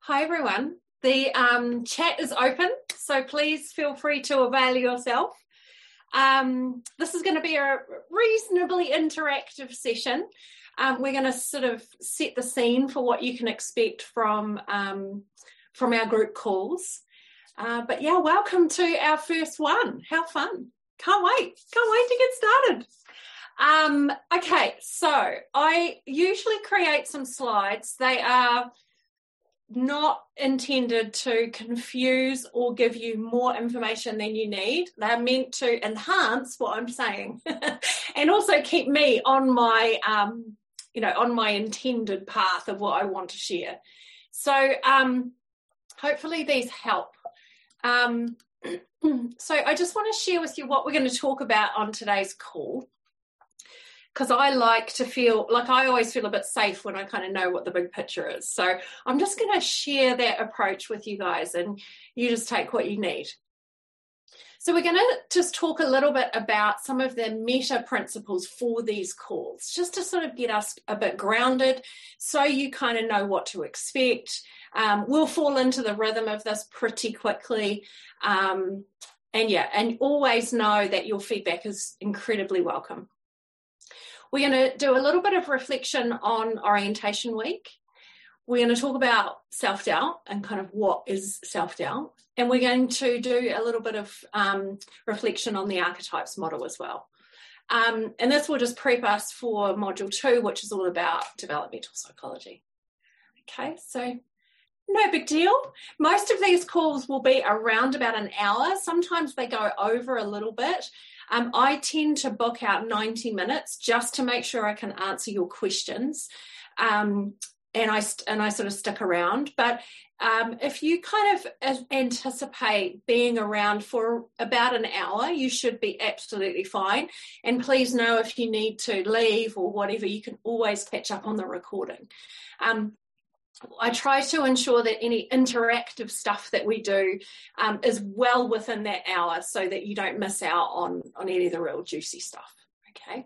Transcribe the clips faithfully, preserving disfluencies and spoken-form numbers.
Hi everyone. The um, chat is open, so please feel free to avail yourself. Um, this is going to be a reasonably interactive session. Um, we're going to sort of set the scene for what you can expect from, um, from our group calls. Uh, but yeah, welcome to our first one. How fun. Can't wait. Can't wait to get started. Um, okay, so I usually create some slides. They are not intended to confuse or give you more information than you need. They're meant to enhance what I'm saying and also keep me on my, um, you know, on my intended path of what I want to share. So um, hopefully these help. Um, so I just want to share with you what we're going to talk about on today's call, because I like to feel like I always feel a bit safe when I kind of know what the big picture is. So I'm just going to share that approach with you guys, and you just take what you need. So we're going to just talk a little bit about some of the meta principles for these calls, just to sort of get us a bit grounded so you kind of know what to expect. Um, we'll fall into the rhythm of this pretty quickly. Um, and yeah, and always know that your feedback is incredibly welcome. We're going to do a little bit of reflection on Orientation Week. We're going to talk about self-doubt and kind of what is self-doubt. And we're going to do a little bit of um, reflection on the archetypes model as well. Um, and this will just prep us for module two, which is all about developmental psychology. Okay, so no big deal. Most of these calls will be around about an hour. Sometimes they go over a little bit. Um, I tend to book out ninety minutes just to make sure I can answer your questions, um, and I and I sort of stick around. But um, if you kind of anticipate being around for about an hour, you should be absolutely fine. And please know if you need to leave or whatever, you can always catch up on the recording. Um, I try to ensure that any interactive stuff that we do um, is well within that hour so that you don't miss out on, on any of the real juicy stuff, okay?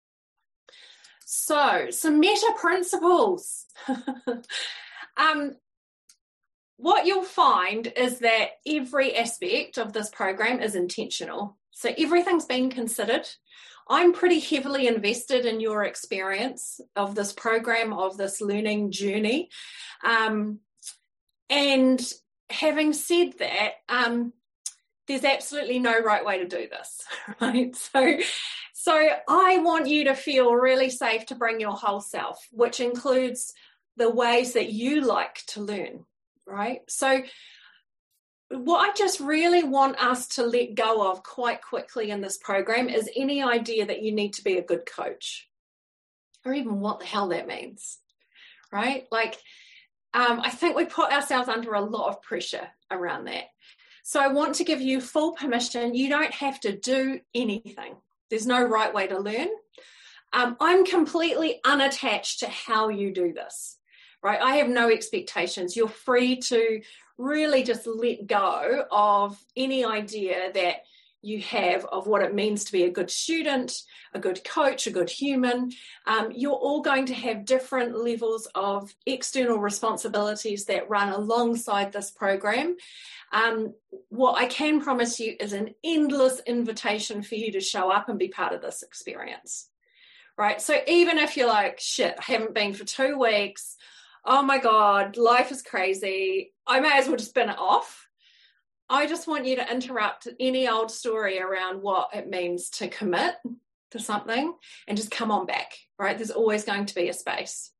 So, some meta principles. um, what you'll find is that every aspect of this program is intentional. So everything's been considered. I'm pretty heavily invested in your experience of this program, of this learning journey. Um, and having said that, um, there's absolutely no right way to do this, right? So, so I want you to feel really safe to bring your whole self, which includes the ways that you like to learn, right? So what I just really want us to let go of quite quickly in this program is any idea that you need to be a good coach, or even what the hell that means, right? Like, um, I think we put ourselves under a lot of pressure around that. So I want to give you full permission. You don't have to do anything. There's no right way to learn. Um, I'm completely unattached to how you do this, right? I have no expectations. You're free to really just let go of any idea that you have of what it means to be a good student, a good coach, a good human. Um, you're all going to have different levels of external responsibilities that run alongside this program. Um, what I can promise you is an endless invitation for you to show up and be part of this experience, right? So even if you're like, shit, I haven't been for two weeks, oh my God, life is crazy, I may as well just spin it off. I just want you to interrupt any old story around what it means to commit to something and just come on back, right? There's always going to be a space.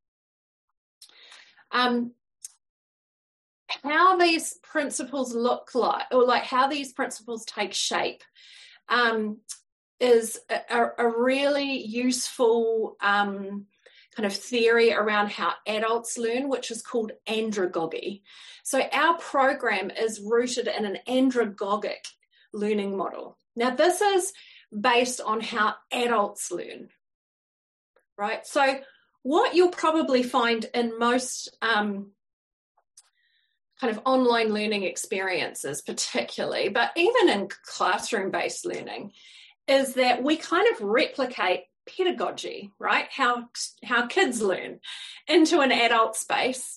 Um, how these principles look like, or like how these principles take shape, um, is a, a really useful um, kind of theory around how adults learn, which is called andragogy. So our program is rooted in an andragogic learning model. Now, this is based on how adults learn, right? So what you'll probably find in most um, kind of online learning experiences particularly, but even in classroom-based learning, is that we kind of replicate pedagogy, right? How, how kids learn into an adult space.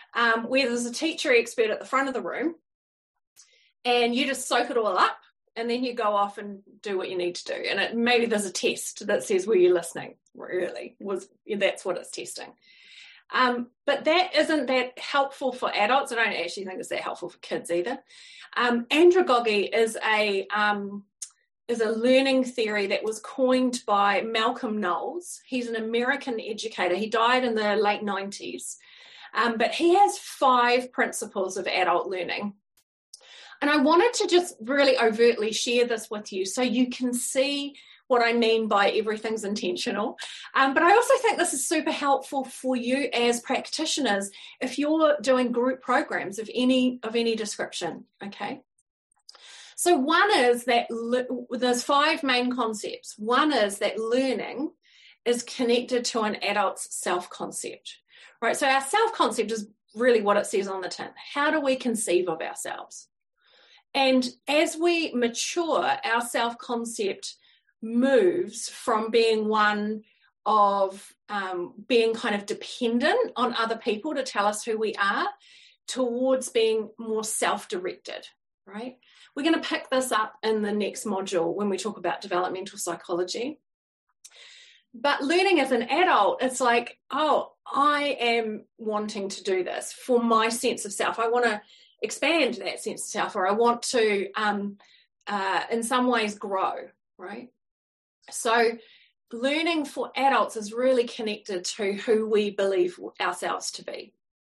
um, where there's a teacher expert at the front of the room and you just soak it all up and then you go off and do what you need to do. And it, maybe there's a test that says, were you listening? Really, was that's what it's testing. Um, but that isn't that helpful for adults. I don't actually think it's that helpful for kids either. Um, andragogy is a um, is a learning theory that was coined by Malcolm Knowles. He's an American educator. He died in the late nineties. Um, but he has five principles of adult learning. And I wanted to just really overtly share this with you so you can see what I mean by everything's intentional. Um, but I also think this is super helpful for you as practitioners if you're doing group programs of any of any description, okay? So one is that le- there's five main concepts. One is that learning is connected to an adult's self-concept, right? So our self-concept is really what it says on the tin. How do we conceive of ourselves? And as we mature, our self-concept moves from being one of um, being kind of dependent on other people to tell us who we are towards being more self-directed, right? We're going to pick this up in the next module when we talk about developmental psychology. But learning as an adult, it's like, oh, I am wanting to do this for my sense of self. I want to expand that sense of self, or I want to, um, uh, in some ways, grow, right? So learning for adults is really connected to who we believe ourselves to be.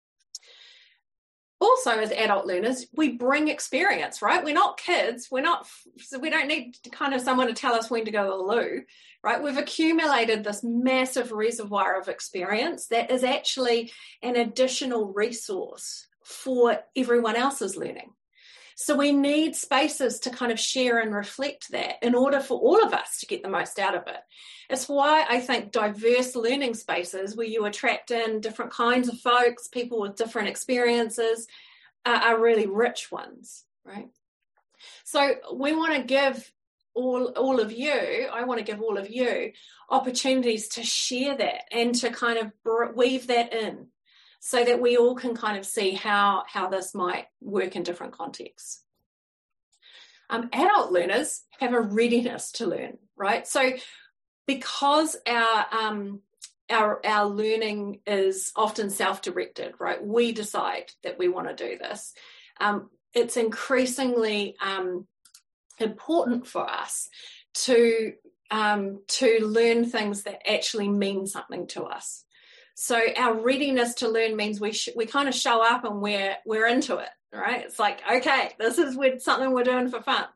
Also, as adult learners, we bring experience, right? We're not kids. We're not, so we don't need kind of someone to tell us when to go to the loo, right? We've accumulated this massive reservoir of experience that is actually an additional resource for everyone else's learning. So we need spaces to kind of share and reflect that in order for all of us to get the most out of it. It's why I think diverse learning spaces where you attract in different kinds of folks, people with different experiences, uh, are really rich ones, right? So we want to give all, all of you, I want to give all of you opportunities to share that and to kind of weave that in, so that we all can kind of see how, how this might work in different contexts. Um, adult learners have a readiness to learn, right? So because our, um, our, our learning is often self-directed, right? We decide that we want to do this. Um, it's increasingly um, important for us to, um, to learn things that actually mean something to us. So our readiness to learn means we sh- we kind of show up and we're we're into it, right? It's like, okay, this is with something we're doing for fun.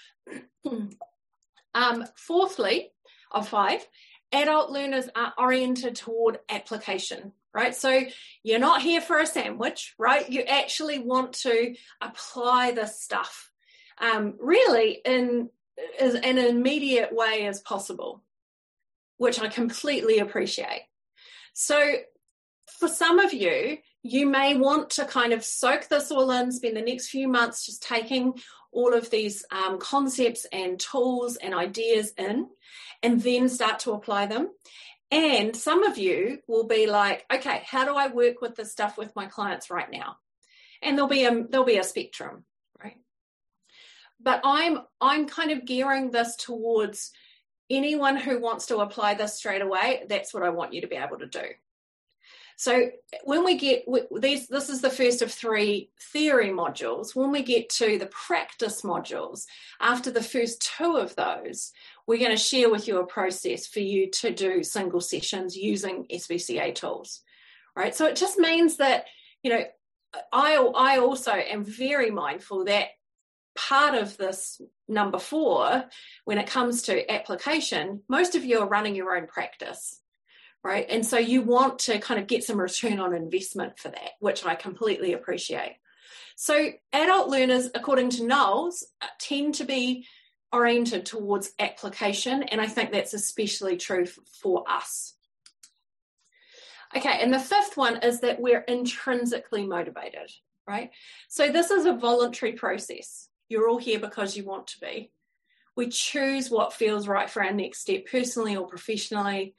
um, fourthly, of five, adult learners are oriented toward application, right? So you're not here for a sandwich, right? You actually want to apply this stuff um, really in, in an immediate way as possible, which I completely appreciate. So for some of you, you may want to kind of soak this all in, spend the next few months just taking all of these um, concepts and tools and ideas in, and then start to apply them. And some of you will be like, okay, how do I work with this stuff with my clients right now? And there'll be a, there'll be a spectrum, right? But I'm, I'm kind of gearing this towards anyone who wants to apply this straight away. That's what I want you to be able to do. So when we get, these, this is the first of three theory modules. When we get to the practice modules, after the first two of those, we're going to share with you a process for you to do single sessions using S B C A tools, right? So it just means that, you know, I, I also am very mindful that part of this number four, when it comes to application, most of you are running your own practice, right? And so you want to kind of get some return on investment for that, which I completely appreciate. So adult learners, according to Knowles, tend to be oriented towards application, and I think that's especially true for us. Okay, and the fifth one is that we're intrinsically motivated, right? So this is a voluntary process. You're all here because you want to be. We choose what feels right for our next step, personally or professionally.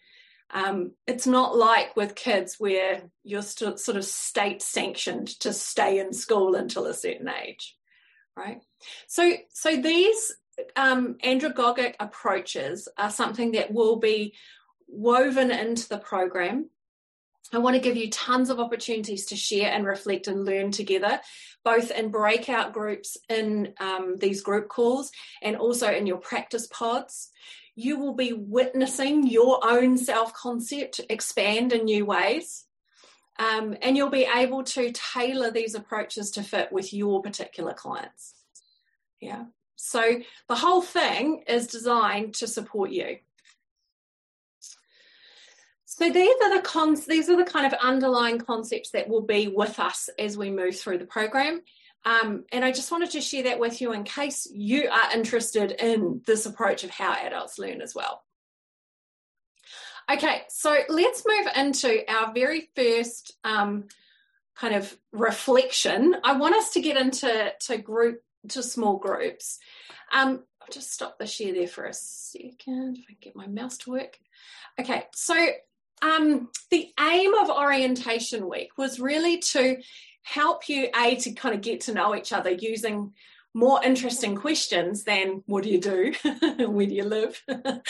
Um, it's not like with kids where you're st- sort of state sanctioned to stay in school until a certain age, right? So, so these um, andragogic approaches are something that will be woven into the program. I want to give you tons of opportunities to share and reflect and learn together, both in breakout groups in um, these group calls and also in your practice pods. You will be witnessing your own self-concept expand in new ways, um, and you'll be able to tailor these approaches to fit with your particular clients. Yeah. So the whole thing is designed to support you. So these are the cons. These are the kind of underlying concepts that will be with us as we move through the program. Um, and I just wanted to share that with you in case you are interested in this approach of how adults learn as well. Okay, so let's move into our very first um, kind of reflection. I want us to get into to group to small groups. Um, I'll just stop the share there for a second if I can get my mouse to work. Okay, so um, the aim of Orientation Week was really to help you, A, to kind of get to know each other using more interesting questions than what do you do, where do you live?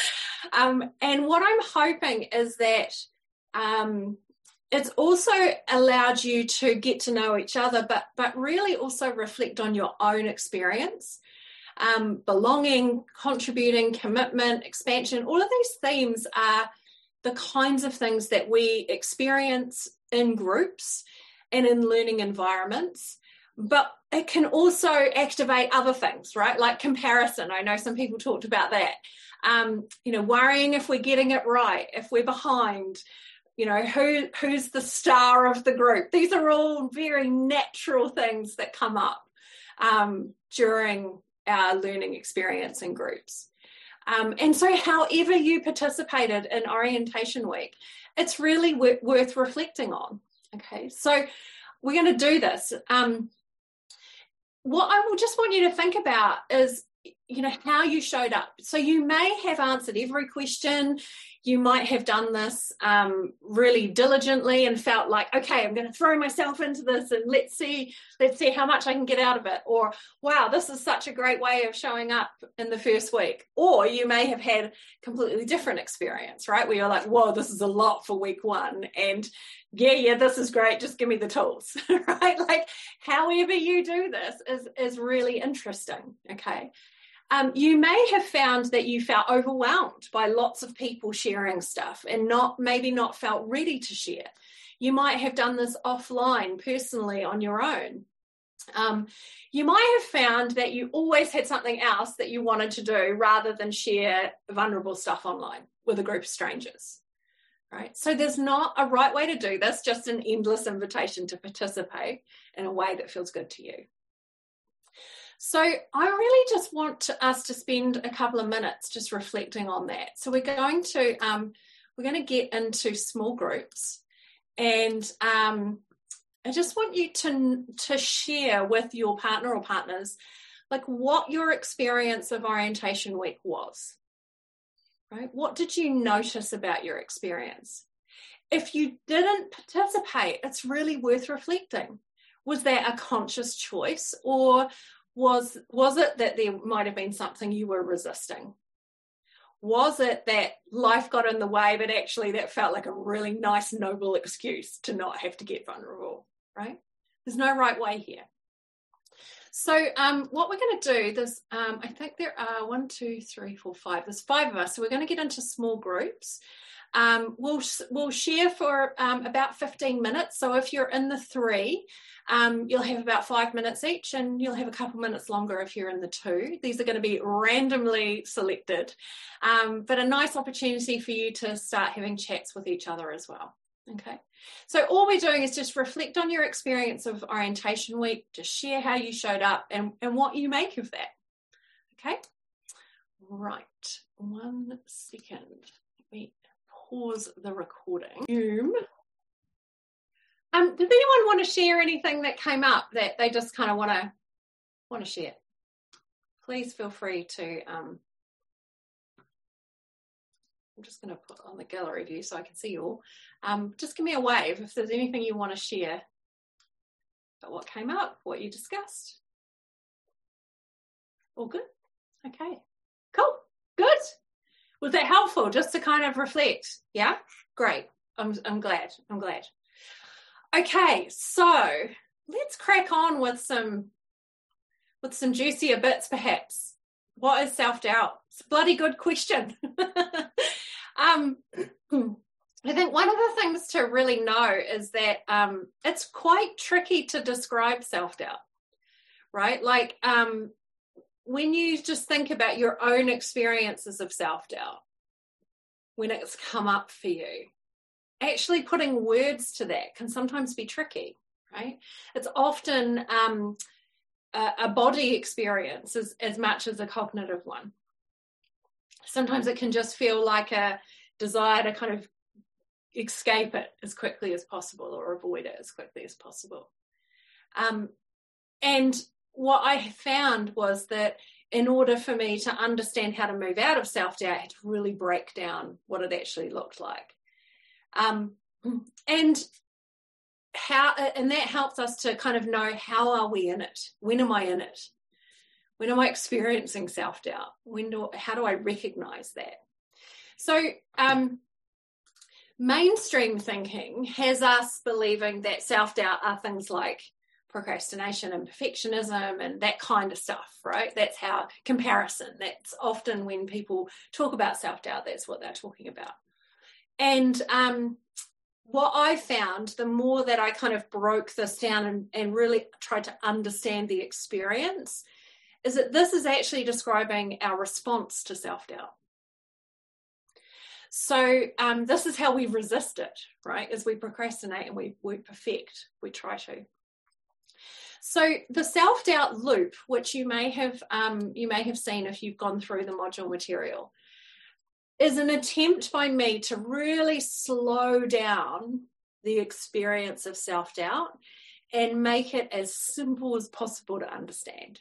um, and what I'm hoping is that um, it's also allowed you to get to know each other, but, but really also reflect on your own experience. Um, belonging, contributing, commitment, expansion, all of these themes are the kinds of things that we experience in groups and in learning environments, but it can also activate other things, right? Like comparison. I know some people talked about that. Um, you know, worrying if we're getting it right, if we're behind, you know, who who's the star of the group. These are all very natural things that come up um, during our learning experience in groups. Um, and so however you participated in Orientation Week, it's really w- worth reflecting on. Okay, so we're going to do this. Um, what I will just want you to think about is, you know, how you showed up. So you may have answered every question. You might have done this um, really diligently and felt like, okay, I'm going to throw myself into this and let's see, let's see how much I can get out of it. Or, wow, this is such a great way of showing up in the first week. Or you may have had a completely different experience, right? Where you're like, whoa, this is a lot for week one. And yeah, yeah, this is great. Just give me the tools, right? Like however you do this is, is really interesting, okay? Um, you may have found that you felt overwhelmed by lots of people sharing stuff and not maybe not felt ready to share. You might have done this offline, personally, on your own. Um, you might have found that you always had something else that you wanted to do rather than share vulnerable stuff online with a group of strangers. Right? So there's not a right way to do this, just an endless invitation to participate in a way that feels good to you. So I really just want to, us to spend a couple of minutes just reflecting on that. So we're going to um, we're going to get into small groups, and um, I just want you to to share with your partner or partners like what your experience of Orientation Week was. Right? What did you notice about your experience? If you didn't participate, it's really worth reflecting. Was that a conscious choice, or Was was it that there might have been something you were resisting? Was it that life got in the way, but actually that felt like a really nice, noble excuse to not have to get vulnerable, right? There's no right way here. So um, what we're going to do, there's, um, I think there are one, two, three, four, five. There's five of us, so we're going to get into small groups. Um, we'll we'll share for um, about fifteen minutes. So if you're in the three, um, you'll have about five minutes each, and you'll have a couple minutes longer if you're in the two. These are going to be randomly selected, um, but a nice opportunity for you to start having chats with each other as well. Okay, so all we're doing is just reflect on your experience of Orientation Week, just share how you showed up and, and what you make of that. Okay, right, one second. Let me pause the recording. Zoom. Um, does anyone want to share anything that came up that they just kind of want to want to share? Please feel free to um, I'm just going to put on the gallery view so I can see you all. Um, just give me a wave if there's anything you want to share about what came up, what you discussed. All good? Okay, cool, good. Was that helpful just to kind of reflect? Yeah, great. I'm, I'm glad, I'm glad. Okay, so let's crack on with some, with some juicier bits perhaps. What is self-doubt? It's a bloody good question. um, I think one of the things to really know is that um, it's quite tricky to describe self-doubt, right? Like um, when you just think about your own experiences of self-doubt, when it's come up for you, actually putting words to that can sometimes be tricky, right? It's often um, a, a body experience as, as much as a cognitive one. Sometimes it can just feel like a desire to kind of escape it as quickly as possible or avoid it as quickly as possible. Um, and what I found was that in order for me to understand how to move out of self-doubt, I had to really break down what it actually looked like. Um, and how, and that helps us to kind of know, how are we in it? When am I in it? When am I experiencing self-doubt? When do, how do I recognize that? So um, mainstream thinking has us believing that self-doubt are things like procrastination and perfectionism and that kind of stuff, right? That's how comparison, that's often when people talk about self-doubt, that's what they're talking about. And um, what I found, the more that I kind of broke this down and, and really tried to understand the experience, is that this is actually describing our response to self-doubt. So um, this is how we resist it, right? As we procrastinate and we, we perfect, we try to. So the self-doubt loop, which you may have um, you may have seen if you've gone through the module material, is an attempt by me to really slow down the experience of self-doubt and make it as simple as possible to understand.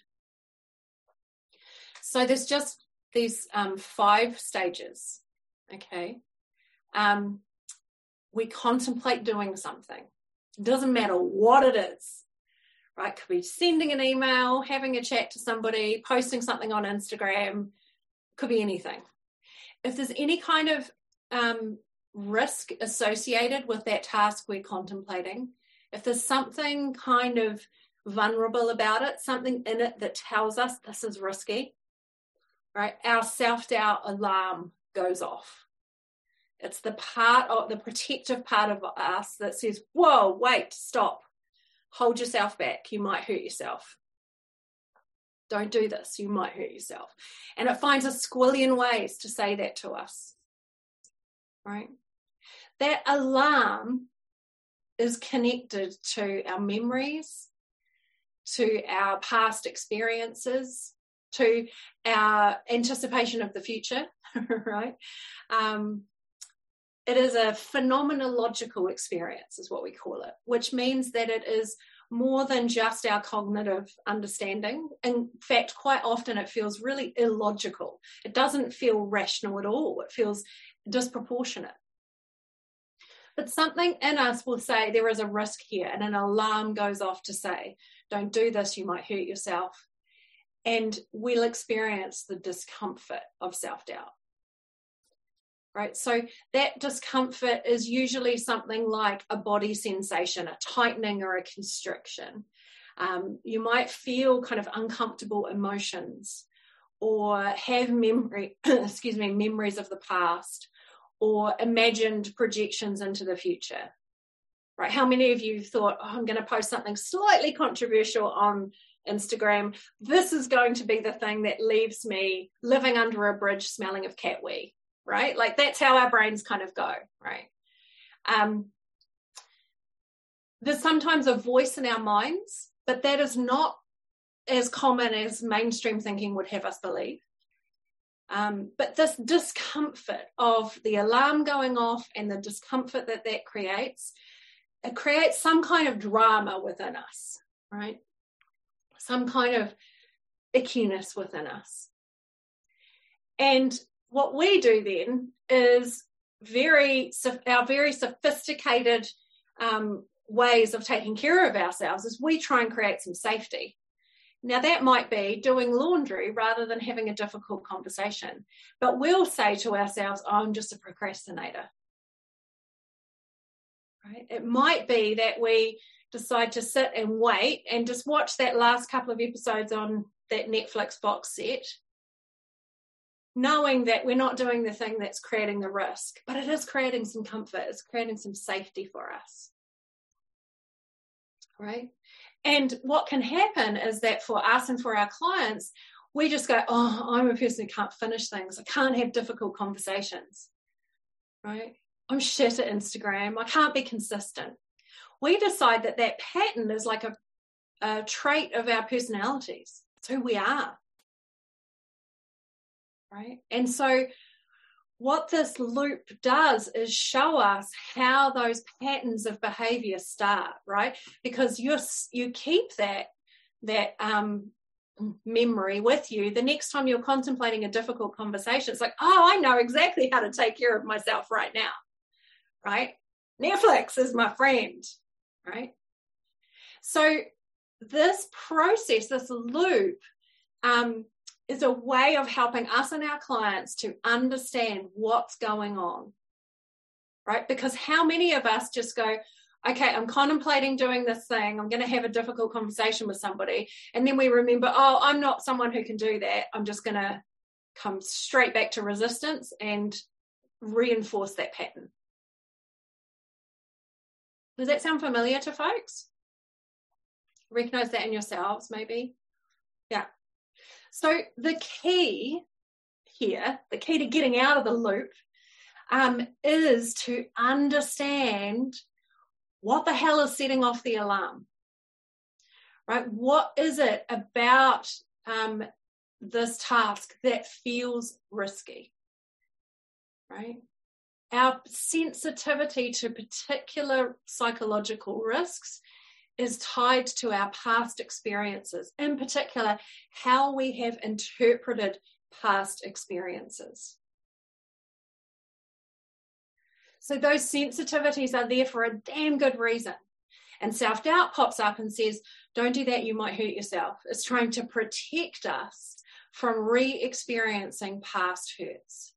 So there's just these um, five stages, okay? Um, we contemplate doing something. It doesn't matter what it is, right? Could be sending an email, having a chat to somebody, posting something on Instagram, could be anything. If there's any kind of um, risk associated with that task we're contemplating, if there's something kind of vulnerable about it, something in it that tells us this is risky, right? Our self-doubt alarm goes off. It's the part of the protective part of us that says, whoa, wait, stop. Hold yourself back. You might hurt yourself. Don't do this. You might hurt yourself. And it finds a squillion ways to say that to us, right? That alarm is connected to our memories, to our past experiences, to our anticipation of the future, right? Um, it is a phenomenological experience, is what we call it, which means that it is more than just our cognitive understanding. In fact, quite often it feels really illogical. It doesn't feel rational at all. It feels disproportionate. But something in us will say there is a risk here, and an alarm goes off to say, don't do this, you might hurt yourself. And we'll experience the discomfort of self-doubt. Right, so that discomfort is usually something like a body sensation, a tightening or a constriction. Um, you might feel kind of uncomfortable emotions, or have memory, excuse me, memories of the past, or imagined projections into the future. Right? How many of you thought, oh, I'm going to post something slightly controversial on Instagram. This is going to be the thing that leaves me living under a bridge smelling of cat wee. Right? Like that's how our brains kind of go, right? Um, there's sometimes a voice in our minds, but that is not as common as mainstream thinking would have us believe. Um, but this discomfort of the alarm going off and the discomfort that that creates, it creates some kind of drama within us, right? Some kind of ickiness within us. And what we do then is very, our very sophisticated um, ways of taking care of ourselves is we try and create some safety. Now, that might be doing laundry rather than having a difficult conversation. But we'll say to ourselves, oh, I'm just a procrastinator. Right? It might be that we decide to sit and wait and just watch that last couple of episodes on that Netflix box set, knowing that we're not doing the thing that's creating the risk, but it is creating some comfort. It's creating some safety for us. Right? And what can happen is that for us and for our clients, we just go, oh, I'm a person who can't finish things. I can't have difficult conversations, right? I'm shit at Instagram. I can't be consistent. We decide that that pattern is like a, a trait of our personalities. It's who we are, right? And so what this loop does is show us how those patterns of behavior start, right? Because you you keep that that um, memory with you. The next time you're contemplating a difficult conversation, it's like, oh, I know exactly how to take care of myself right now, right? Netflix is my friend, right? So this process, this loop, um, is a way of helping us and our clients to understand what's going on, right? Because how many of us just go, okay, I'm contemplating doing this thing. I'm going to have a difficult conversation with somebody. And then we remember, oh, I'm not someone who can do that. I'm just going to come straight back to resistance and reinforce that pattern. Does that sound familiar to folks? Recognize that in yourselves, maybe? Yeah. So the key here, the key to getting out of the loop, um, is to understand what the hell is setting off the alarm, right? What is it about um, this task that feels risky, right? Our sensitivity to particular psychological risks is tied to our past experiences, in particular, how we have interpreted past experiences. So those sensitivities are there for a damn good reason. And self-doubt pops up and says, don't do that, you might hurt yourself. It's trying to protect us from re-experiencing past hurts.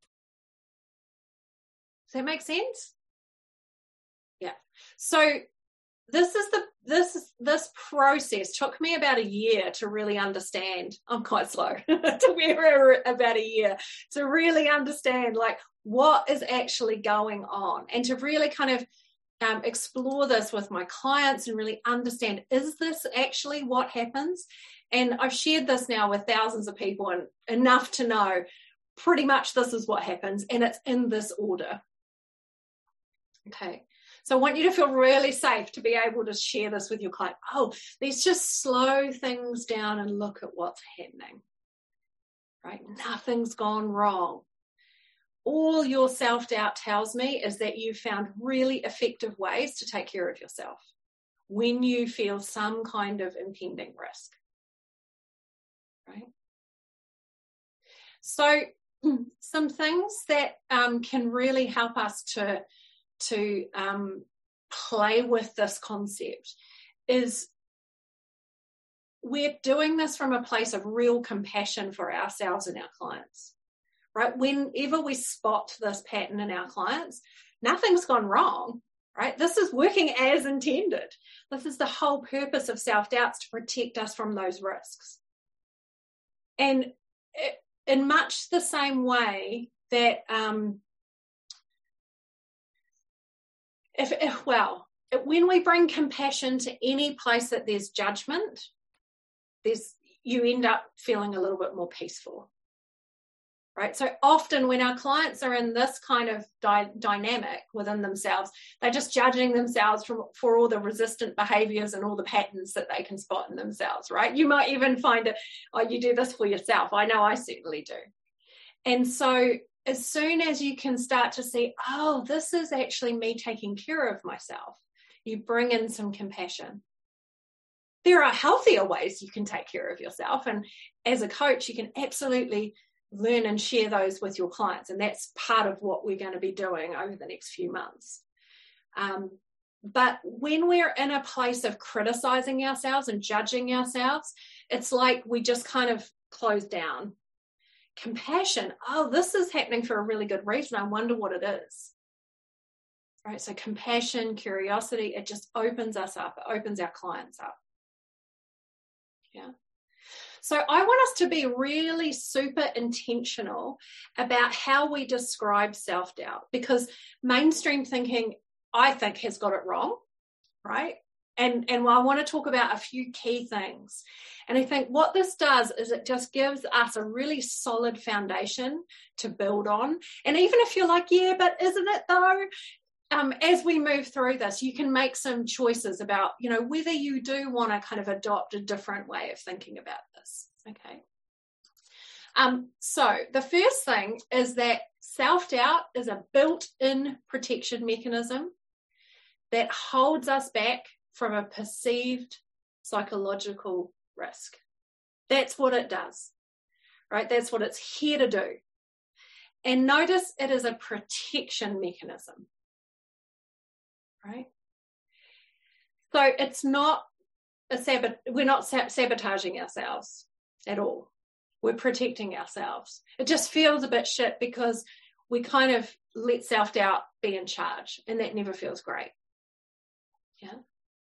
Does that make sense? Yeah. So This is the this this process took me about a year to really understand. I'm quite slow. It took me about a year to really understand like what is actually going on, and to really kind of um, explore this with my clients and really understand, is this actually what happens? And I've shared this now with thousands of people, and enough to know pretty much this is what happens, and it's in this order. Okay. So I want you to feel really safe to be able to share this with your client. Oh, let's just slow things down and look at what's happening, right? Nothing's gone wrong. All your self-doubt tells me is that you found really effective ways to take care of yourself when you feel some kind of impending risk, right? So some things that um, can really help us to to um, play with this concept is we're doing this from a place of real compassion for ourselves and our clients, right? Whenever we spot this pattern in our clients, nothing's gone wrong, right? This is working as intended. This is the whole purpose of self-doubts, to protect us from those risks. And it, in much the same way that um, If, if well, when we bring compassion to any place that there's judgment, there's you end up feeling a little bit more peaceful, right? So often when our clients are in this kind of dy- dynamic within themselves, they're just judging themselves for, for all the resistant behaviors and all the patterns that they can spot in themselves, right? You might even find it, oh, you do this for yourself. I know I certainly do. And so as soon as you can start to see, oh, this is actually me taking care of myself, you bring in some compassion. There are healthier ways you can take care of yourself. And as a coach, you can absolutely learn and share those with your clients. And that's part of what we're going to be doing over the next few months. Um, but when we're in a place of criticizing ourselves and judging ourselves, it's like we just kind of close down. Compassion, oh, this is happening for a really good reason. I wonder what it is. Right? So compassion, curiosity, it just opens us up. It opens our clients up. Yeah. So I want us to be really super intentional about how we describe self-doubt, because mainstream thinking, I think, has got it wrong, right? And, and I want to talk about a few key things. And I think what this does is it just gives us a really solid foundation to build on. And even if you're like, yeah, but isn't it though? Um, as we move through this, you can make some choices about, you know, whether you do want to kind of adopt a different way of thinking about this. Okay. Um, so the first thing is that self-doubt is a built-in protection mechanism that holds us back from a perceived psychological risk. That's what it does, right? That's what it's here to do. And notice it is a protection mechanism, right? So it's not a sabot- we're not sabotaging ourselves at all. We're protecting ourselves. It just feels a bit shit because we kind of let self-doubt be in charge, and that never feels great. Yeah.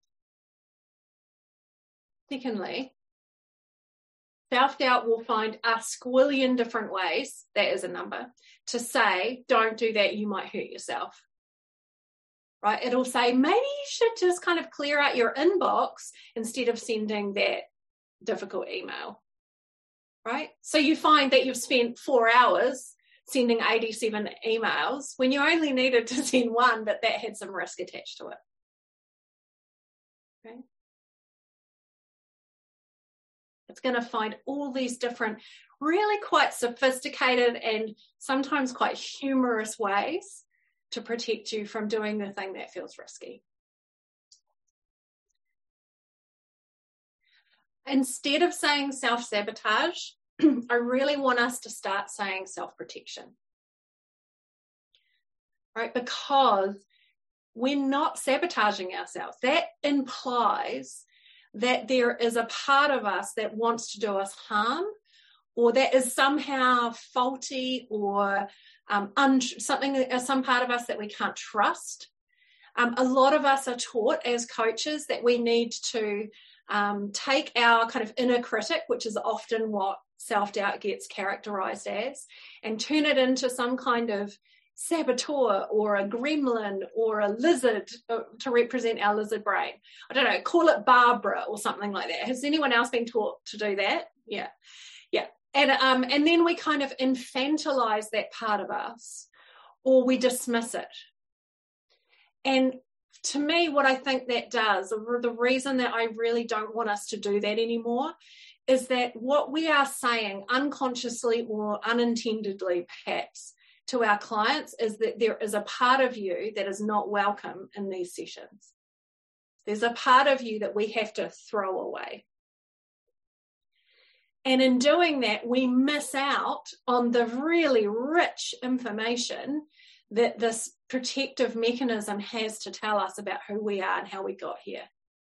Secondly, self-doubt will find a squillion different ways, that is a number, to say, don't do that, you might hurt yourself. Right? It'll say, maybe you should just kind of clear out your inbox instead of sending that difficult email. Right? So you find that you've spent four hours sending eighty-seven emails when you only needed to send one, but that had some risk attached to it. Okay? It's going to find all these different, really quite sophisticated and sometimes quite humorous ways to protect you from doing the thing that feels risky. Instead of saying self-sabotage, I really want us to start saying self-protection. Right? Because we're not sabotaging ourselves. That implies that there is a part of us that wants to do us harm, or that is somehow faulty, or um, un- something, some part of us that we can't trust. Um, a lot of us are taught as coaches that we need to um, take our kind of inner critic, which is often what self-doubt gets characterized as, and turn it into some kind of saboteur or a gremlin or a lizard to represent our lizard brain. I don't know, call it Barbara or something like that. Has anyone else been taught to do that? Yeah. Yeah. And um, and then we kind of infantilize that part of us, or we dismiss it. And to me, what I think that does, the reason that I really don't want us to do that anymore, is that what we are saying unconsciously or unintendedly, perhaps, to our clients is that there is a part of you that is not welcome in these sessions. There's a part of you that we have to throw away. And in doing that, we miss out on the really rich information that this protective mechanism has to tell us about who we are and how we got here.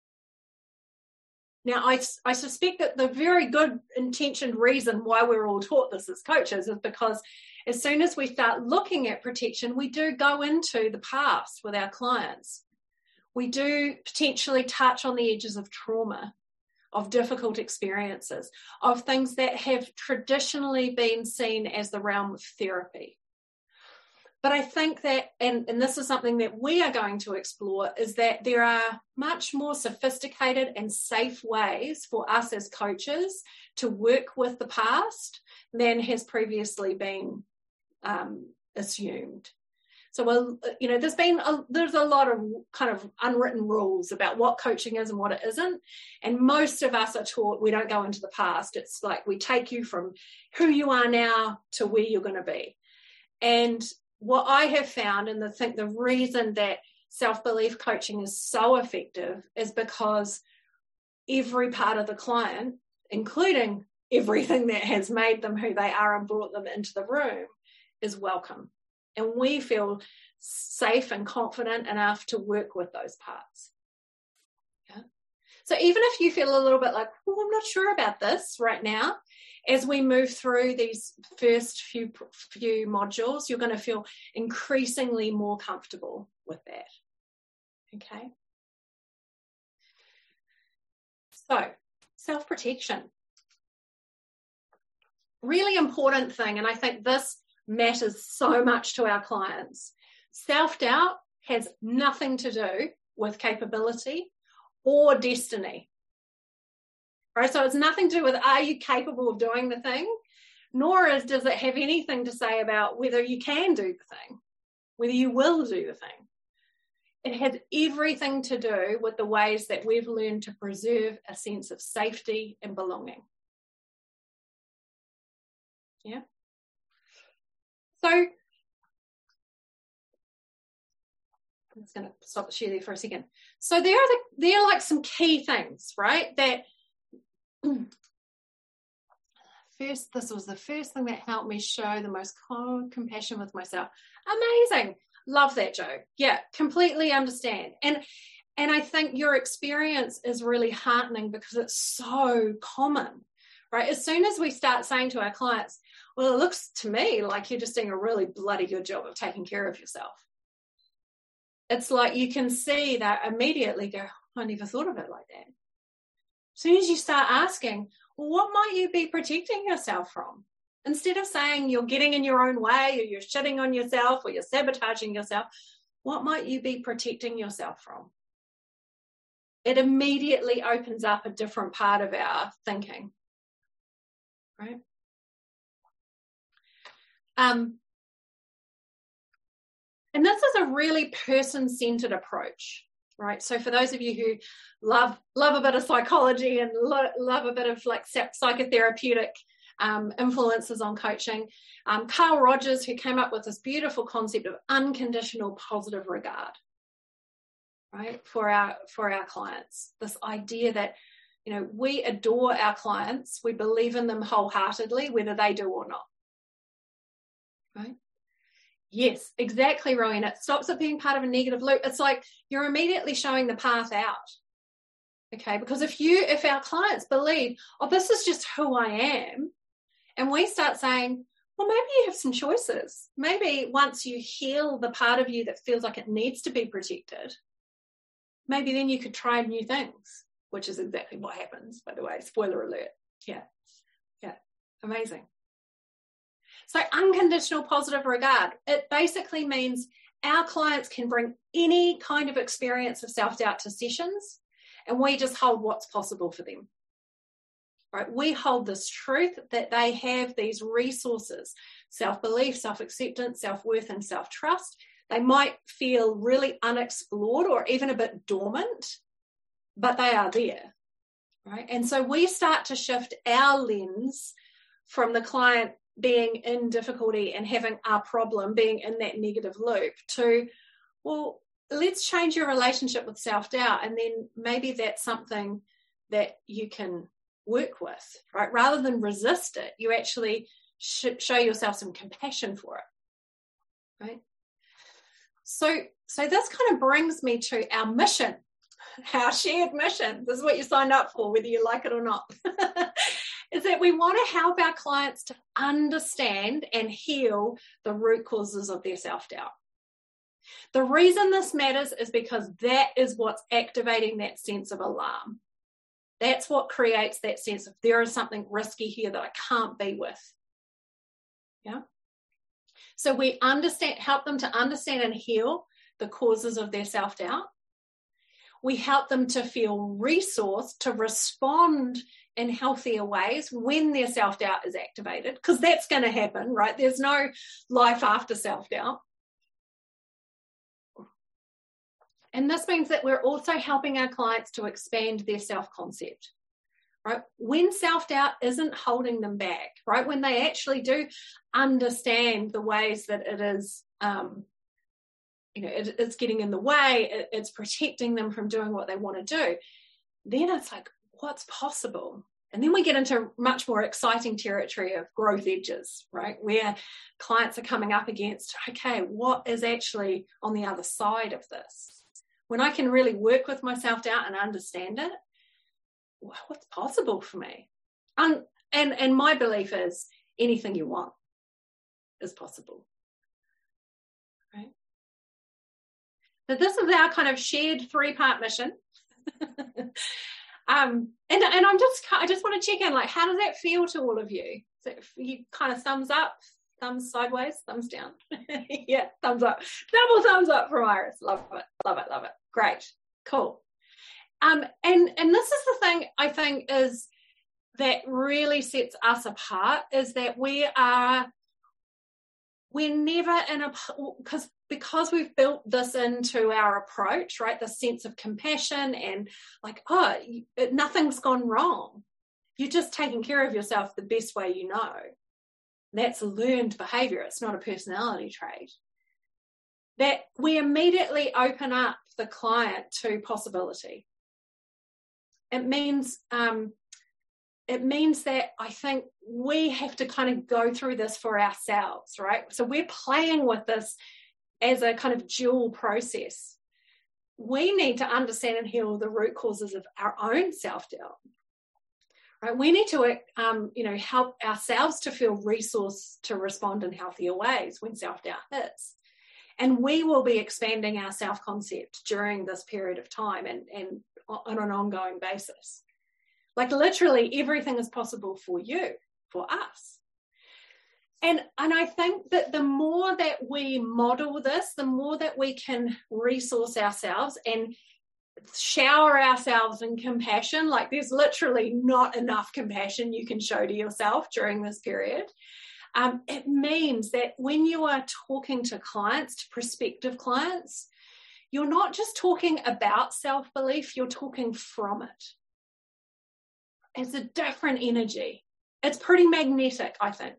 Now, I, I suspect that the very good intentioned reason why we're all taught this as coaches is because as soon as we start looking at protection, we do go into the past with our clients. We do potentially touch on the edges of trauma, of difficult experiences, of things that have traditionally been seen as the realm of therapy. But I think that, and, and this is something that we are going to explore, is that there are much more sophisticated and safe ways for us as coaches to work with the past than has previously been um, assumed. So, well, you know, there's been a, there's a lot of kind of unwritten rules about what coaching is and what it isn't. And most of us are taught we don't go into the past. It's like we take you from who you are now to where you're going to be. And what I have found, and I think the reason that self-belief coaching is so effective is because every part of the client, including everything that has made them who they are and brought them into the room is welcome. And we feel safe and confident enough to work with those parts. Yeah. So even if you feel a little bit like, oh, I'm not sure about this right now, as we move through these first few few modules, you're going to feel increasingly more comfortable with that. Okay. So, self-protection. Really important thing, and I think this matters so much to our clients. Self-doubt has nothing to do with capability or destiny. Right? So it's nothing to do with, are you capable of doing the thing? Nor is, does it have anything to say about whether you can do the thing, whether you will do the thing. It has everything to do with the ways that we've learned to preserve a sense of safety and belonging. Yeah. So I'm just going to stop the share there for a second. So there are the, there are like some key things, right? That first, this was the first thing that helped me show the most compassion with myself. Amazing. Love that, Joe. Yeah, completely understand. And and I think your experience is really heartening because it's so common, right? As soon as we start saying to our clients, well, it looks to me like you're just doing a really bloody good job of taking care of yourself. It's like you can see that immediately go, I never thought of it like that. As soon as you start asking, well, what might you be protecting yourself from? Instead of saying you're getting in your own way or you're shitting on yourself or you're sabotaging yourself, what might you be protecting yourself from? It immediately opens up a different part of our thinking, right? Um, and this is a really person-centered approach, right? So for those of you who love love a bit of psychology and lo- love a bit of like psychotherapeutic Um, influences on coaching. Um, Carl Rogers, who came up with this beautiful concept of unconditional positive regard, right, for our for our clients. This idea that, you know, we adore our clients, we believe in them wholeheartedly, whether they do or not, right? Yes, exactly, Rowena. It stops it being part of a negative loop. It's like you're immediately showing the path out. Okay, because if you, if our clients believe, oh, this is just who I am, and we start saying, well, maybe you have some choices. Maybe once you heal the part of you that feels like it needs to be protected, maybe then you could try new things, which is exactly what happens, by the way. Spoiler alert. Yeah. Yeah. Amazing. So unconditional positive regard, it basically means our clients can bring any kind of experience of self-doubt to sessions, and we just hold what's possible for them. Right? We hold this truth that they have these resources, self-belief, self-acceptance, self-worth, and self-trust. They might feel really unexplored or even a bit dormant, but they are there. Right? And so we start to shift our lens from the client being in difficulty and having a problem, being in that negative loop, to, well, let's change your relationship with self-doubt, and then maybe that's something that you can work with, right? Rather than resist it, you actually sh- show yourself some compassion for it, right? So, so this kind of brings me to our mission, our shared mission. This is what you signed up for, whether you like it or not, is that we want to help our clients to understand and heal the root causes of their self-doubt. The reason this matters is because that is what's activating that sense of alarm. That's what creates that sense of there is something risky here that I can't be with. Yeah. So we understand, help them to understand and heal the causes of their self-doubt. We help them to feel resourced to respond in healthier ways when their self-doubt is activated, because that's going to happen, right? There's no life after self-doubt. And this means that we're also helping our clients to expand their self-concept, right? When self-doubt isn't holding them back, right? When they actually do understand the ways that it is, um, you know, it, it's getting in the way, it, it's protecting them from doing what they want to do, then it's like, what's possible? And then we get into much more exciting territory of growth edges, right? Where clients are coming up against, okay, what is actually on the other side of this? When I can really work with my self-doubt and understand it, what's possible for me? Um, and, and my belief is anything you want is possible, right? So this is our kind of shared three-part mission. Um, and, and I'm just, I just want to check in, like, how does that feel to all of you? So you kind of thumbs up, thumbs sideways, thumbs down. Yeah, thumbs up. Double thumbs up from Iris. Love it, love it, love it. Great, cool. Um, and, and this is the thing I think is that really sets us apart, is that we are, we're never in a, because because we've built this into our approach, right? The sense of compassion and like, oh, nothing's gone wrong. You're just taking care of yourself the best way you know. That's a learned behavior. It's not a personality trait. That we immediately open up the client to possibility. It means, um, it means that I think we have to kind of go through this for ourselves, right? So we're playing with this as a kind of dual process. We need to understand and heal the root causes of our own self-doubt. Right? We need to, um, you know, help ourselves to feel resourced to respond in healthier ways when self-doubt hits. And we will be expanding our self-concept during this period of time and, and on an ongoing basis. Like literally everything is possible for you, for us. And, and I think that the more that we model this, the more that we can resource ourselves and shower ourselves in compassion. Like there's literally not enough compassion you can show to yourself during this period. Um, it means that when you are talking to clients, to prospective clients, you're not just talking about self-belief, you're talking from it. It's a different energy. It's pretty magnetic, I think.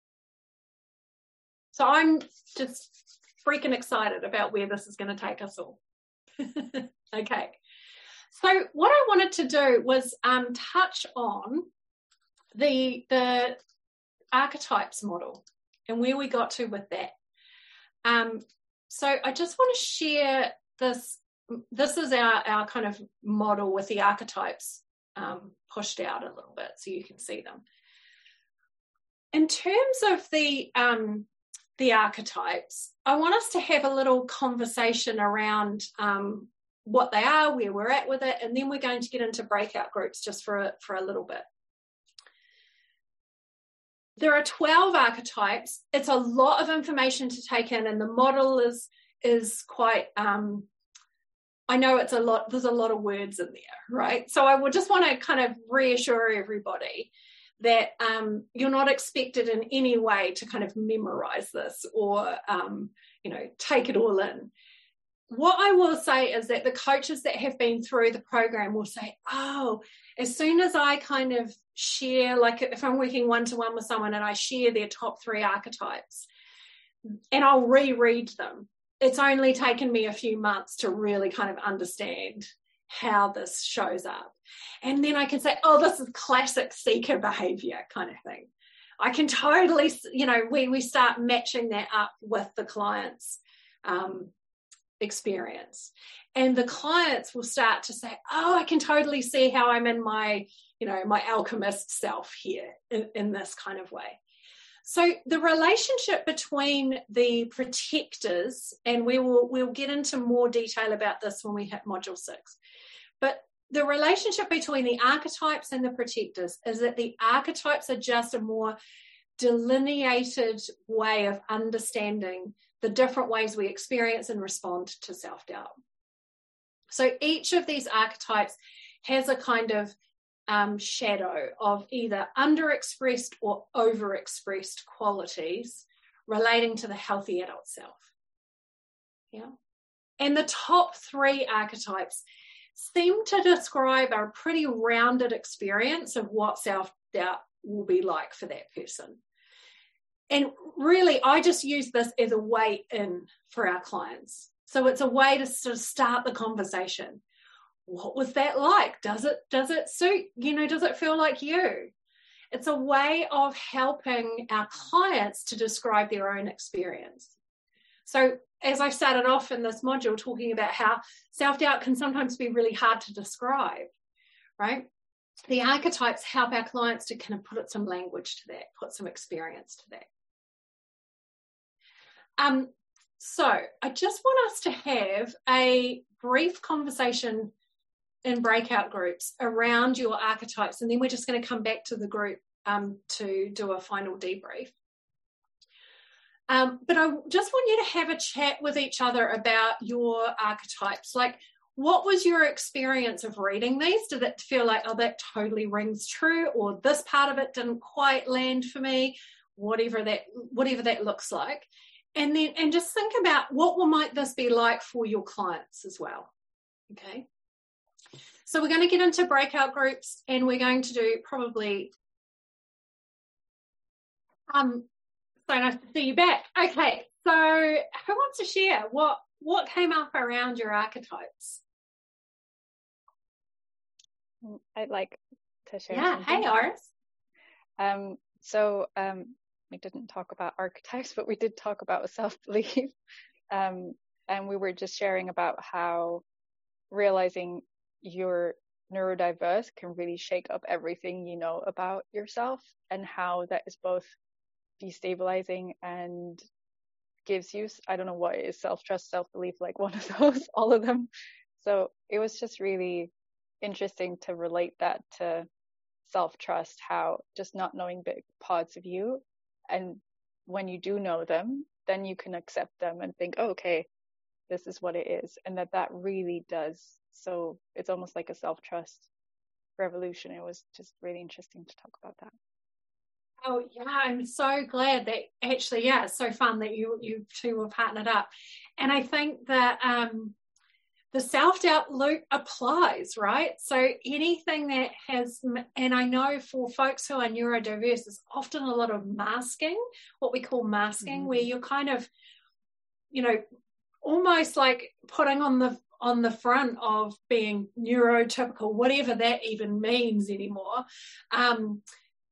So I'm just freaking excited about where this is going to take us all. Okay. So what I wanted to do was um, touch on the, the archetypes model and where we got to with that. Um, so I just want to share this. This is our, our kind of model with the archetypes um, pushed out a little bit so you can see them. In terms of the... Um, the archetypes, I want us to have a little conversation around um, what they are, where we're at with it, and then we're going to get into breakout groups just for a, for a little bit. There are twelve archetypes. It's a lot of information to take in, and the model is is quite, um, I know it's a lot, there's a lot of words in there, right? So I would just want to kind of reassure everybody that um, you're not expected in any way to kind of memorize this or, um, you know, take it all in. What I will say is that the coaches that have been through the program will say, oh, as soon as I kind of share, like if I'm working one-to-one with someone and I share their top three archetypes and I'll reread them, it's only taken me a few months to really kind of understand how this shows up. And then I can say, oh, this is classic seeker behavior kind of thing. I can totally, you know, we, we start matching that up with the client's um, experience. And the clients will start to say, oh, I can totally see how I'm in my, you know, my alchemist self here in, in this kind of way. So the relationship between the protectors, and we will we'll get into more detail about this when we hit module six, but the relationship between the archetypes and the protectors is that the archetypes are just a more delineated way of understanding the different ways we experience and respond to self-doubt. So each of these archetypes has a kind of um, shadow of either underexpressed or overexpressed qualities relating to the healthy adult self. Yeah. And the top three archetypes seem to describe a pretty rounded experience of what self-doubt will be like for that person. And really, I just use this as a way in for our clients. So it's a way to sort of start the conversation. what was that like? Does it, does it suit, you know, does it feel like you? It's a way of helping our clients to describe their own experience. So as I started off in this module talking about how self-doubt can sometimes be really hard to describe, right? The archetypes help our clients to kind of put some language to that, put some experience to that. Um, so I just want us to have a brief conversation in breakout groups around your archetypes, and then we're just going to come back to the group um, to do a final debrief. Um, but I just want you to have a chat with each other about your archetypes. Like, what was your experience of reading these? Did it feel like, oh, that totally rings true, or this part of it didn't quite land for me, whatever that, whatever that looks like. And then, and just think about what might this be like for your clients as well, okay? So we're going to get into breakout groups, and we're going to do probably, um, so nice to see you back. Okay, so who wants to share what, what came up around your archetypes? I'd like to share. Yeah, something. Hey, Iris. Um, so um, we didn't talk about archetypes, but we did talk about self-belief. Um, and we were just sharing about how realizing you're neurodiverse can really shake up everything you know about yourself, and how that is both destabilizing and gives you, I don't know what it is, self-trust, self-belief, like one of those, all of them. So it was just really interesting to relate that to self-trust, how just not knowing big parts of you, and when you do know them, then you can accept them and think, oh, okay, this is what it is, and that that really does. So it's almost like a self-trust revolution. It was just really interesting to talk about that. Oh yeah, I'm so glad that actually, yeah, it's so fun that you you two were partnered up. And I think that um, the self-doubt loop applies, right? So anything that has, and I know for folks who are neurodiverse, there's often a lot of masking, what we call masking, mm-hmm. where you're kind of, you know, almost like putting on the on the front of being neurotypical, whatever that even means anymore. Um,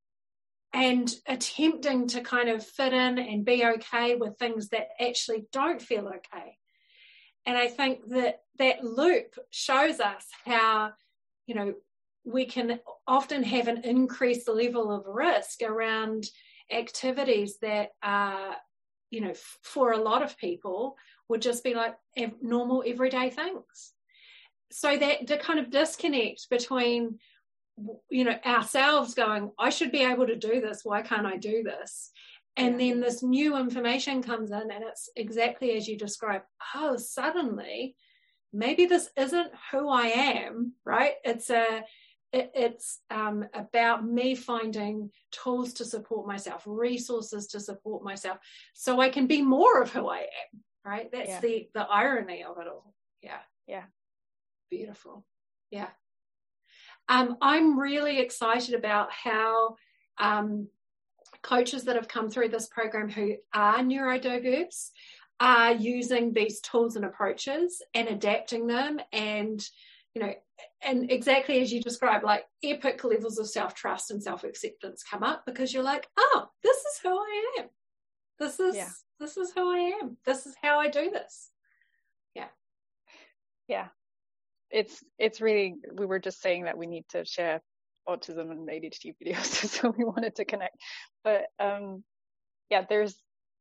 and attempting to kind of fit in and be okay with things that actually don't feel okay. And I think that that loop shows us how, you know, we can often have an increased level of risk around activities that are, you know, f- for a lot of people would just be like ev- normal everyday things. So that the kind of disconnect between, you know, ourselves going, I should be able to do this, why can't I do this? And yeah. then this new information comes in, and it's exactly as you described. Oh, suddenly maybe this isn't who I am, right? It's a it, it's um, about me finding tools to support myself, resources to support myself, so I can be more of who I am, right? That's yeah. the the irony of it all. Yeah. Yeah. Beautiful. Yeah. Um, I'm really excited about how um, coaches that have come through this program who are neurodiverse are using these tools and approaches and adapting them, and, you know, and exactly as you described, like epic levels of self-trust and self-acceptance come up because you're like, oh, this is who I am. This is, yeah. this is who I am. This is how I do this. Yeah. Yeah. It's it's really, we were just saying that we need to share autism and A D H D videos, so we wanted to connect. But um, yeah, there's,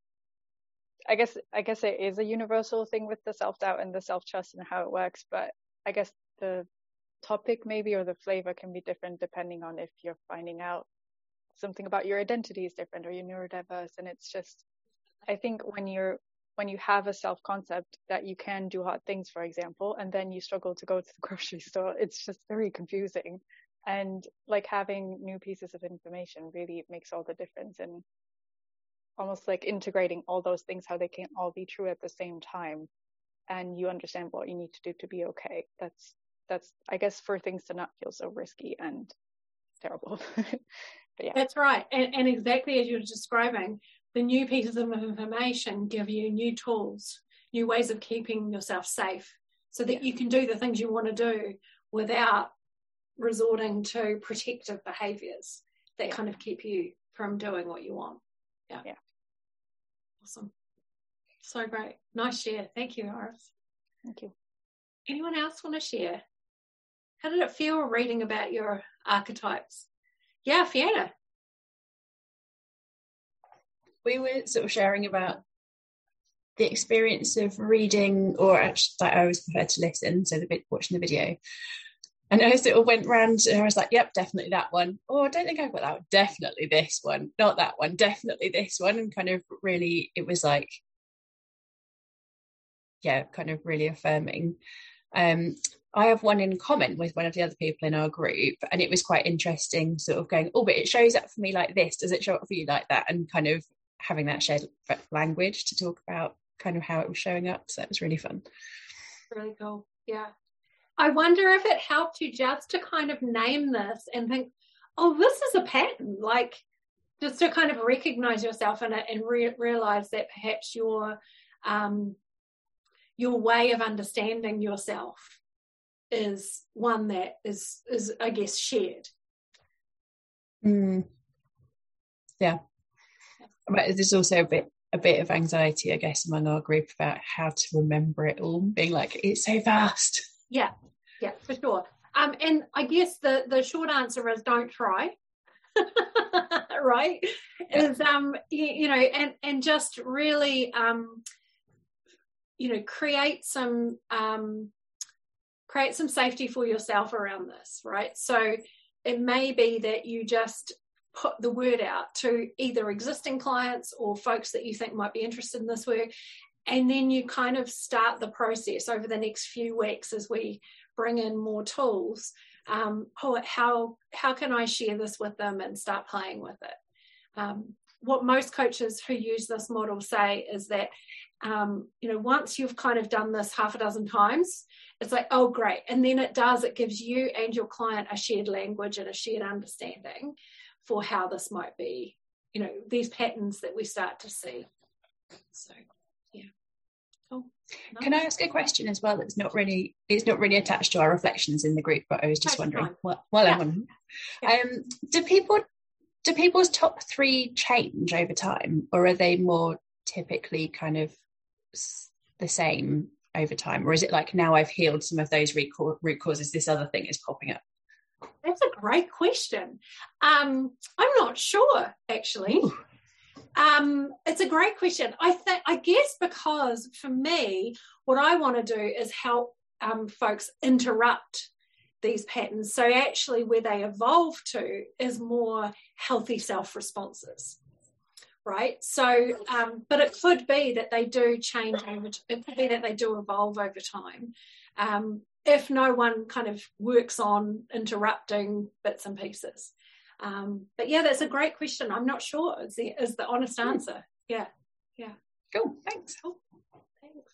I guess I guess it is a universal thing with the self-doubt and the self-trust and how it works. But I guess the topic maybe, or the flavor, can be different depending on if you're finding out something about your identity is different, or you're neurodiverse. And it's just, I think when you're when you have a self-concept that you can do hard things, for example, and then you struggle to go to the grocery store, it's just very confusing. And like having new pieces of information really makes all the difference, and almost like integrating all those things, how they can all be true at the same time, and you understand what you need to do to be okay. That's, that's I guess, for things to not feel so risky and terrible. But yeah. That's right. And, and exactly as you're describing, the new pieces of information give you new tools, new ways of keeping yourself safe, so that yeah. you can do the things you want to do without resorting to protective behaviors that yeah. kind of keep you from doing what you want. Yeah. Yeah. Awesome. So great. Nice share. Thank you, Iris. Thank you. Anyone else want to share? How did it feel reading about your archetypes? Yeah, Fiona. We were sort of sharing about the experience of reading, or actually, like, I always prefer to listen, so the bit watching the video. And I sort of went round and I was like, yep, definitely that one. Oh, I don't think I've got that one. Definitely this one. Not that one. Definitely this one. And kind of really, it was like, yeah, kind of really affirming. Um, I have one in common with one of the other people in our group, and it was quite interesting sort of going, oh, but it shows up for me like this. Does it show up for you like that? And kind of having that shared language to talk about kind of how it was showing up. So that was really fun. Really cool. Yeah. I wonder if it helped you just to kind of name this and think, oh, this is a pattern, like just to kind of recognize yourself in it and re- realize that perhaps your um, your way of understanding yourself is one that is, is I guess, shared. Mm. Yeah. But there's also a bit a bit of anxiety, I guess, among our group about how to remember it all, being like, it's so vast. Yeah, yeah, for sure. Um, and I guess the, the short answer is don't try, right? Yeah. Is um, you, you know, and and just really um, you know, create some um, create some safety for yourself around this, right? So it may be that you just put the word out to either existing clients or folks that you think might be interested in this work. And then you kind of start the process over the next few weeks as we bring in more tools. Um, oh, how how can I share this with them and start playing with it? Um, what most coaches who use this model say is that, um, you know, once you've kind of done this half a dozen times, it's like, oh, great. And then it does, it gives you and your client a shared language and a shared understanding for how this might be, you know, these patterns that we start to see. So, yeah. Cool. Nice. Can I ask a question as well that's not really, it's not really attached to our reflections in the group, but I was just Totally wondering, fine. while Yeah. I'm on, Yeah. um, do people, do people's top three change over time, or are they more typically kind of s- the same over time? Or is it like, now I've healed some of those root causes, this other thing is popping up? That's a great question. Um, I'm not sure, actually. Um, it's a great question. I think, I guess, because for me, what I want to do is help um, folks interrupt these patterns. So actually, where they evolve to is more healthy self-responses, right? So, um, but it could be that they do change over. It could be that they do evolve over time. Um, if no one kind of works on interrupting bits and pieces. Um, but yeah, that's a great question. I'm not sure is the, is the honest answer. Yeah, yeah. Cool, thanks. Cool. Thanks.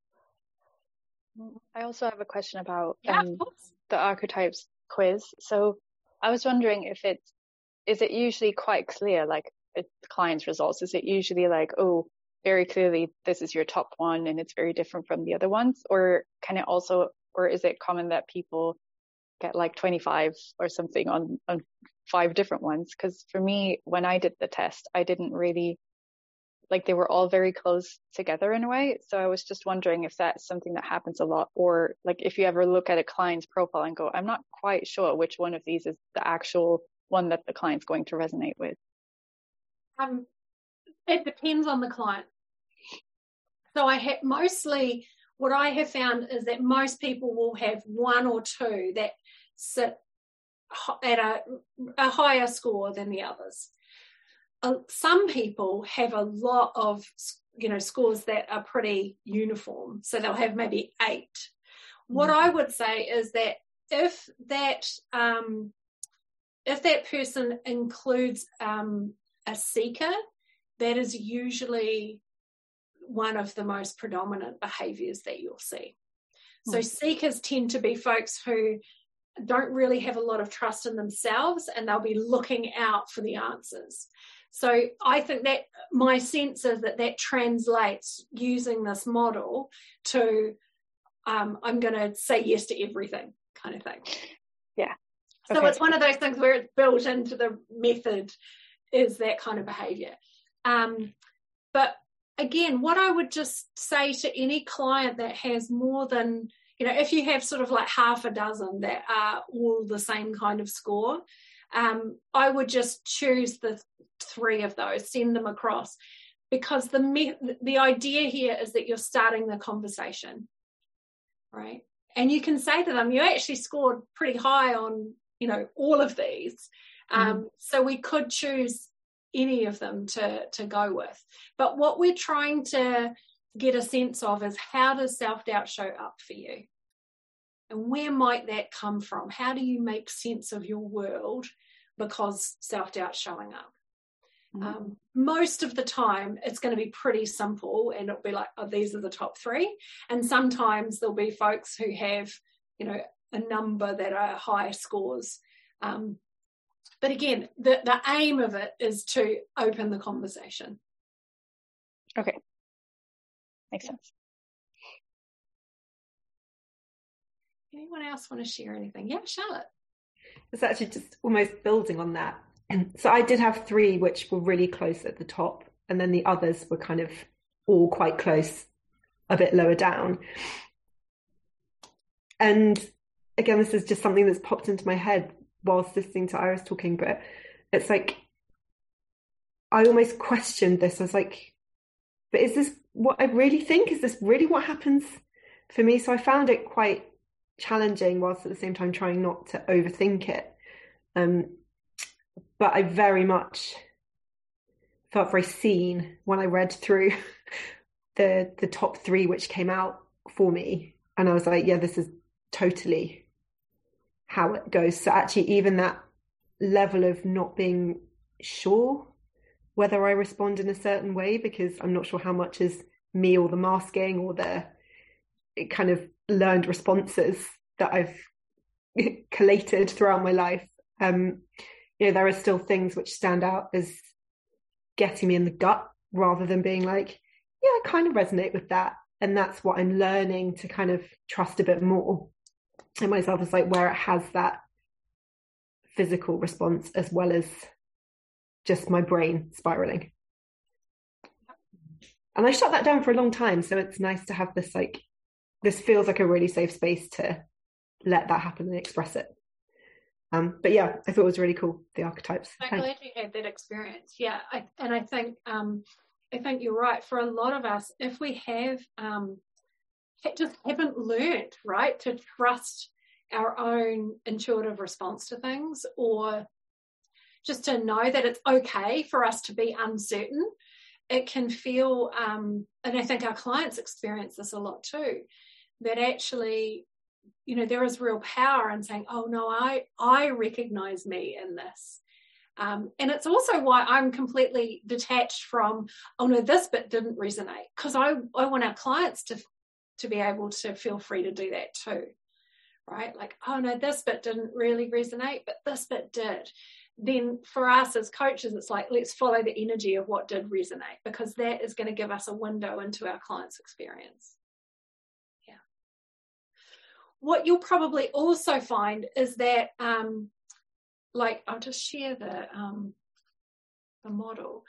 I also have a question about Yeah, um, the archetypes quiz. So I was wondering if it's, is it usually quite clear, like the client's results? Is it usually like, oh, very clearly this is your top one and it's very different from the other ones? Or can it also, or is it common that people get like twenty-five or something on, on five different ones? Because for me, when I did the test, I didn't really, like they were all very close together in a way. So I was just wondering if that's something that happens a lot, or like if you ever look at a client's profile and go, I'm not quite sure which one of these is the actual one that the client's going to resonate with. Um, it depends on the client. So I have mostly, what I have found is that most people will have one or two that sit at a, a higher score than the others. Uh, some people have a lot of, you know, scores that are pretty uniform. So they'll have maybe eight. Mm-hmm. What I would say is that if that, um, if that person includes um, a seeker, that is usually one of the most predominant behaviors that you'll see. Mm-hmm. So seekers tend to be folks who don't really have a lot of trust in themselves, and they'll be looking out for the answers. So I think that my sense is that that translates using this model to um, I'm going to say yes to everything kind of thing. Yeah. So okay. It's one of those things where it's built into the method is that kind of behavior. Um, but again, what I would just say to any client that has more than, you know, if you have sort of like half a dozen that are all the same kind of score, um, I would just choose the three of those, send them across, because the me- the idea here is that you're starting the conversation, right? And you can say to them, you actually scored pretty high on, you know, all of these. Um, mm-hmm. So we could choose any of them to, to go with. But what we're trying to get a sense of is, how does self-doubt show up for you? And where might that come from? How do you make sense of your world because self-doubt's showing up? Mm-hmm. Um, most of the time, it's going to be pretty simple, and it'll be like, oh, these are the top three. And sometimes there'll be folks who have, you know, a number that are high scores. Um, but again, the, the aim of it is to open the conversation. Okay. Makes sense. Anyone else want to share anything? Yeah, Charlotte. It's actually just almost building on that. So I did have three which were really close at the top, and then the others were kind of all quite close, a bit lower down. And again, this is just something that's popped into my head whilst listening to Iris talking, but it's like, I almost questioned this. I was like, but is this what I really think? Is this really what happens for me? So I found it quite challenging, whilst at the same time trying not to overthink it. Um, but I very much felt very seen when I read through the the top three which came out for me. And I was like, yeah, this is totally how it goes. So actually, even that level of not being sure whether I respond in a certain way, because I'm not sure how much is me or the masking or the kind of learned responses that I've collated throughout my life. Um, you know, there are still things which stand out as getting me in the gut, rather than being like, yeah, I kind of resonate with that. And that's what I'm learning to kind of trust a bit more in myself, is like where it has that physical response as well as just my brain spiraling. And I shut that down for a long time. So it's nice to have this, like, this feels like a really safe space to let that happen and express it. Um, but yeah, I thought it was really cool, the archetypes. I'm Thanks. glad you had that experience. Yeah, I, and I think um, I think you're right. For a lot of us, if we have um, just haven't learned, right, to trust our own intuitive response to things, or just to know that it's okay for us to be uncertain, it can feel, um, and I think our clients experience this a lot too, that actually, you know, there is real power in saying, oh no, I, I recognize me in this. Um, and it's also why I'm completely detached from, oh no, this bit didn't resonate, because I, I want our clients to, to be able to feel free to do that too, right? Like, oh no, this bit didn't really resonate, but this bit did. Then for us as coaches, it's like, let's follow the energy of what did resonate, because that is going to give us a window into our client's experience. Yeah. What you'll probably also find is that, um, like, I'll just share the, um, the model.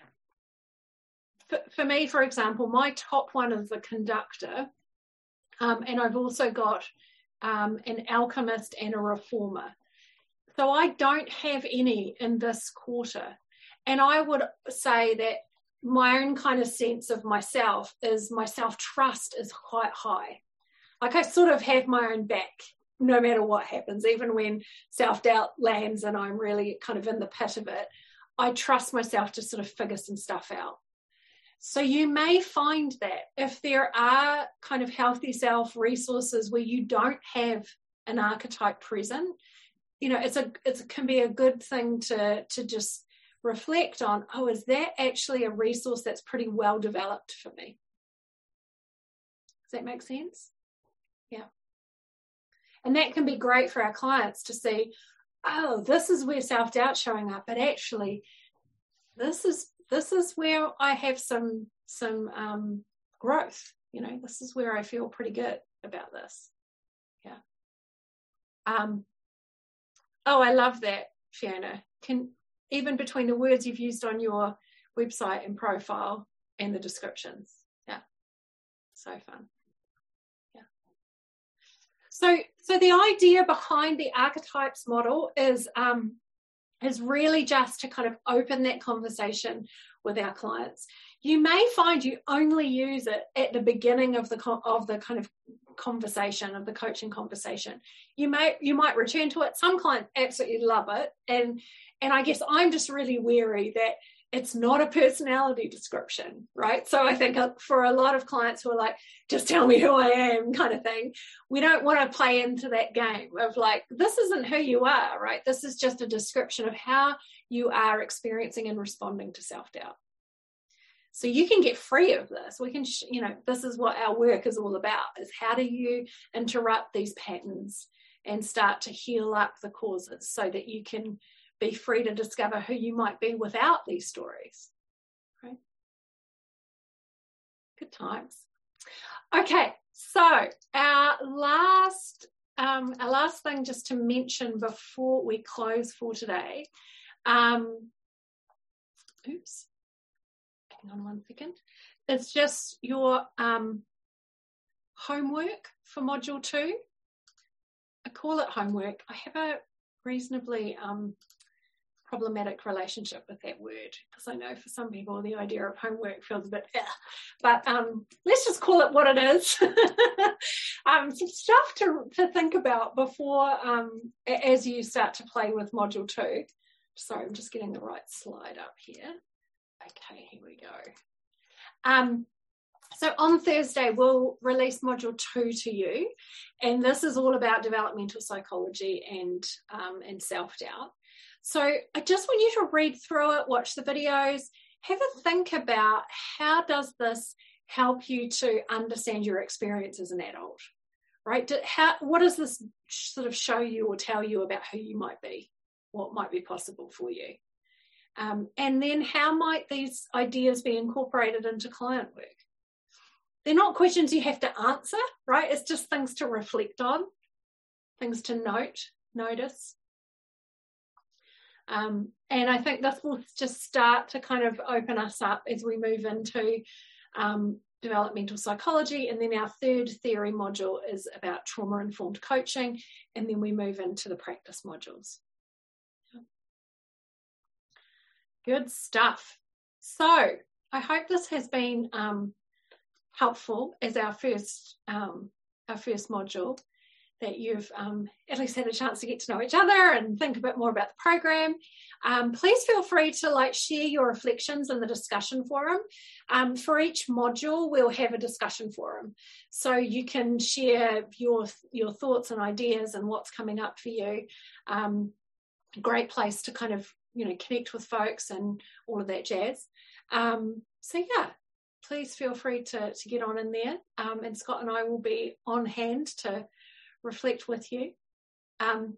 For, for me, for example, my top one is the conductor, um, and I've also got um, an alchemist and a reformer. So I don't have any in this quarter. And I would say that my own kind of sense of myself is my self-trust is quite high. Like, I sort of have my own back no matter what happens, even when self-doubt lands and I'm really kind of in the pit of it. I trust myself to sort of figure some stuff out. So you may find that if there are kind of healthy self resources where you don't have an archetype present, you know, it's a it can be a good thing to to just reflect on, oh, is that actually a resource that's pretty well developed for me? Does that make sense? Yeah. And that can be great for our clients to see, oh, this is where self-doubt's showing up, but actually this is this is where I have some some um, growth. You know, this is where I feel pretty good about this. Yeah. Um, oh, I love that, Fiona. Can even between the words you've used on your website and profile and the descriptions. Yeah, so fun. Yeah. So, so the idea behind the archetypes model is um, is really just to kind of open that conversation with our clients. You may find you only use it at the beginning of the of the kind of conversation, of the coaching conversation. You may you might return to it. Some clients absolutely love it, and and I guess I'm just really wary that it's not a personality description, right? So I think for a lot of clients who are like, just tell me who I am kind of thing, we don't want to play into that game of like, this isn't who you are, right? This is just a description of how you are experiencing and responding to self-doubt. So you can get free of this. We can, you know, this is what our work is all about, is how do you interrupt these patterns and start to heal up the causes so that you can be free to discover who you might be without these stories. Right? Good times. Okay, so our last, um, our last thing just to mention before we close for today. Um, oops. Hang on one second. It's just your um, homework for module two. I call it homework. I have a reasonably um, problematic relationship with that word, because I know for some people the idea of homework feels a bit eh. But um, let's just call it what it is. um, some stuff to, to think about before um, as you start to play with module two. Sorry, I'm just getting the right slide up here. Okay, here we go. Um, so on Thursday, we'll release module two to you. And this is all about developmental psychology and, um, and self-doubt. So I just want you to read through it, watch the videos, have a think about how does this help you to understand your experience as an adult, right? How, what does this sort of show you or tell you about who you might be, what might be possible for you? Um, and then how might these ideas be incorporated into client work? They're not questions you have to answer, right? It's just things to reflect on, things to note, notice. Um, and I think this will just start to kind of open us up as we move into um, developmental psychology. And then our third theory module is about trauma-informed coaching. And then we move into the practice modules. Good stuff. So I hope this has been um, helpful as our first um, our first module, that you've um, at least had a chance to get to know each other and think a bit more about the program. Um, please feel free to like share your reflections in the discussion forum. Um, for each module, we'll have a discussion forum, so you can share your your thoughts and ideas and what's coming up for you. Um, great place to kind of you know connect with folks and all of that jazz. Um, so yeah, please feel free to to get on in there. Um, and Scott and I will be on hand to reflect with you. Um,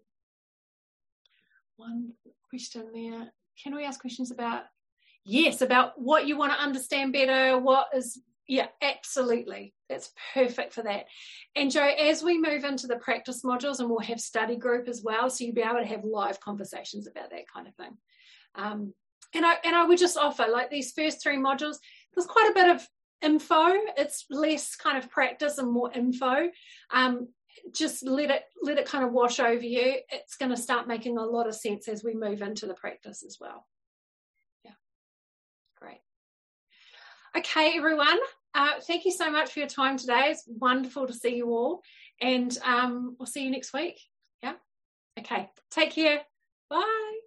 one question there. Can we ask questions about, yes, about what you want to understand better? What is, yeah, absolutely. That's perfect for that. And Joe, as we move into the practice modules, and we'll have study group as well, so you'll be able to have live conversations about that kind of thing. Um, and I and I would just offer, like these first three modules, there's quite a bit of info. It's less kind of practice and more info. Um, just let it let it kind of wash over you. It's going to start making a lot of sense as we move into the practice as well. Yeah, great. Okay, everyone. Uh, thank you so much for your time today. It's wonderful to see you all, and um, we'll see you next week. Yeah. Okay. Take care. Bye.